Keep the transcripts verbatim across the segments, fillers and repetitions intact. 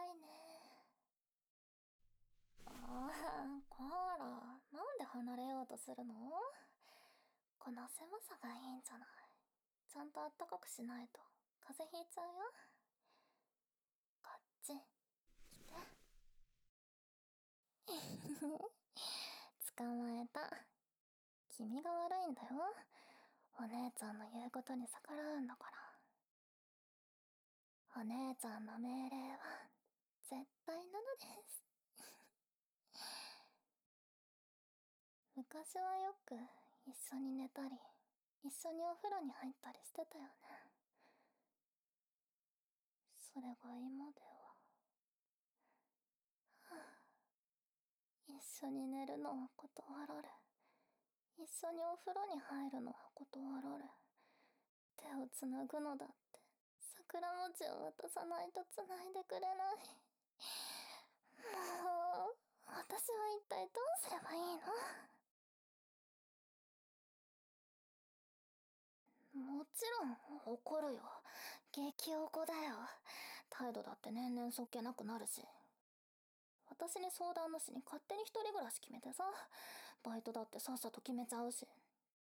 いね。ああ、コーラ、なんで離れようとするの？この狭さがいいんじゃない。ちゃんとあったかくしないと風邪ひいちゃうよ。こっち、来て。捕まえた。君が悪いんだよ。お姉ちゃんの言うことに逆らうんだから。お姉ちゃんの命令は絶対なのです。昔はよく一緒に寝たり、一緒にお風呂に入ったりしてたよね。それが今では、一緒に寝るのは断られ、一緒にお風呂に入るのは断られ、手をつなぐのだって桜餅を渡さないとつないでくれない。もう、私は一体どうすればいいの？もちろん怒るよ。激おこだよ。態度だって年々そっけなくなるし。私に相談なしに勝手に一人暮らし決めてさ、バイトだってさっさと決めちゃうし。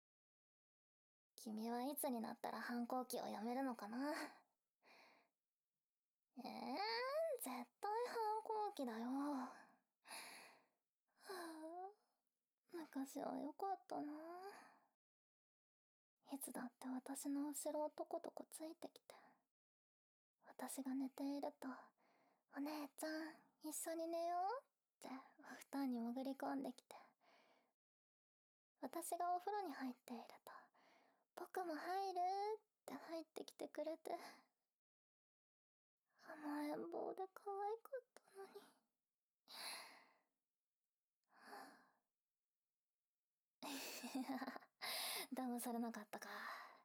君はいつになったら反抗期をやめるのかな？えー、絶対反抗期だよ。はあ、昔はよかったな。いつだって私の後ろをとことこついてきて、私が寝ていると、お姉ちゃん、一緒に寝ようってお布団に潜り込んできて、私がお風呂に入っていると、僕も入るって入ってきてくれて、甘えん坊で可愛かったのに。騙されなかったか。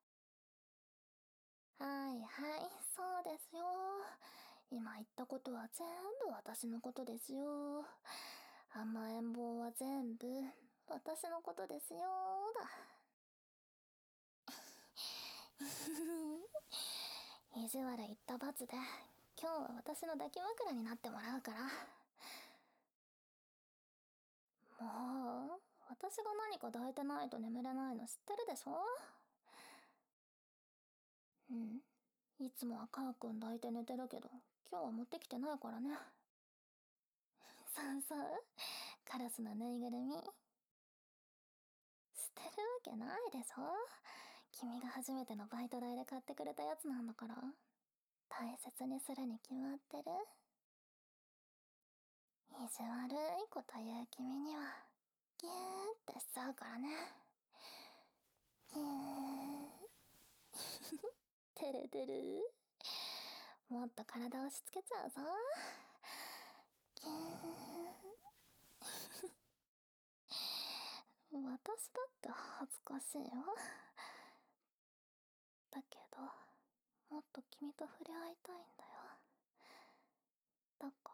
はいはい、そうですよ。今言ったことは全部私のことですよ。甘えん坊は全部私のことですよだ。意地悪言った罰で、今日は私の抱き枕になってもらうから。もう、私が何か抱いてないと眠れないの知ってるでしょ？うん。いつもはカー君抱いて寝てるけど、今日は持ってきてないからね。そうそう。カラスのぬいぐるみ。捨てるわけないでしょ？君が初めてのバイト代で買ってくれたやつなんだから。大切にするに決まってる。意地悪いこと言う君には、ギューってしちゃうからね。ギュー。てれてる。もっと体を押し付けちゃうぞ。ギュー。私だって恥ずかしいよ。だけど、もっと君と触れ合いたいんだよ。だから、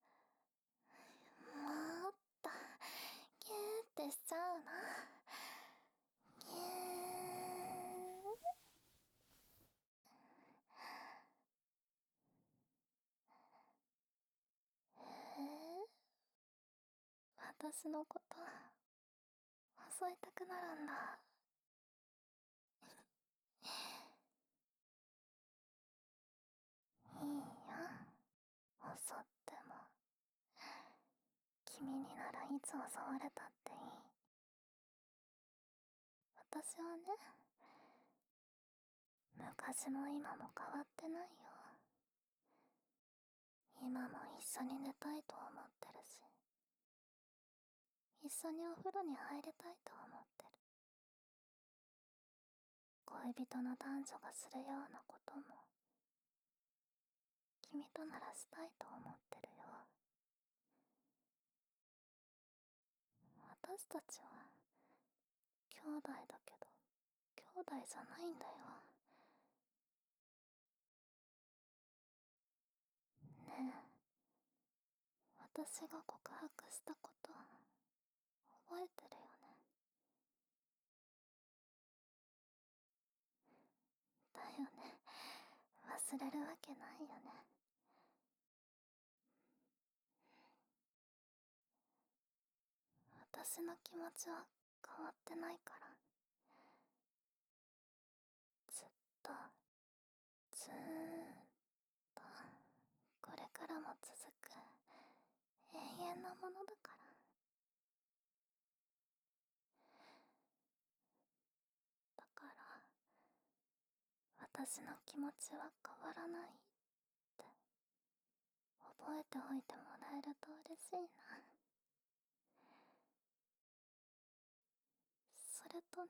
もっと、ギューってしちゃうな。ギュー。えー、私のこと襲いたくなるんだ。いいよ、襲っても。君にならいつ襲われたっていい。私はね、昔も今も変わってないよ。今も一緒に寝たいと思ってるし、一緒にお風呂に入りたいと思ってる。恋人の男女がするようなことも、君とならしたいと思ってるよ。私たちは、兄弟だけど、兄弟じゃないんだよ。ねえ、私が告白したこと、覚えてるよね。だよね。忘れるわけないよね。 私の気持ちは変わってないから。ずっと、ずーっと、これからも続く永遠なものだから。だから、私の気持ちは変わらないって覚えておいてもらえると嬉しいな。それとね、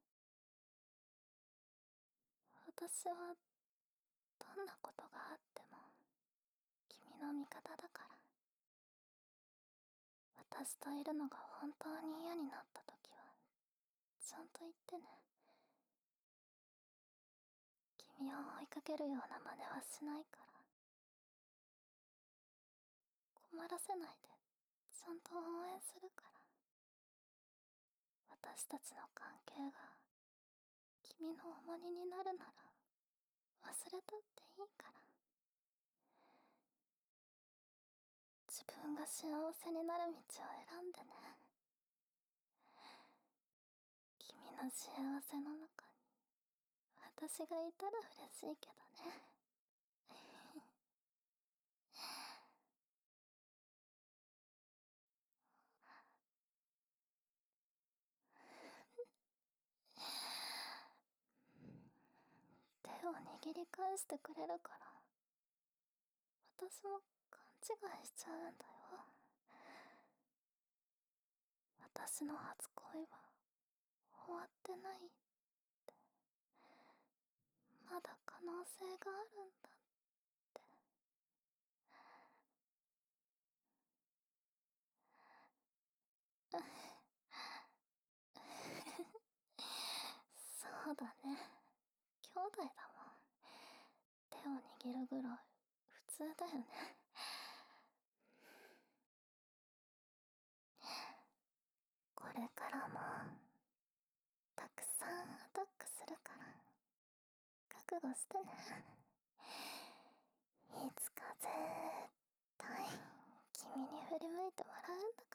私はどんなことがあっても君の味方だから。私といるのが本当に嫌になった時はちゃんと言ってね。君を追いかけるような真似はしないから。困らせないでちゃんと応援するから。私たちの関係が君の重荷になるなら忘れたっていいから。自分が幸せになる道を選んでね。君の幸せの中に私がいたら嬉しいけどね。手を握り返してくれるから私も勘違いしちゃうんだよ。私の初恋は終わってない。まだ可能性があるんだって。そうだね。兄弟だもん。手を握るぐらい普通だよね。これからもたくさんアタックするから覚悟してね。いつか絶対君に振り向いてもらうんだ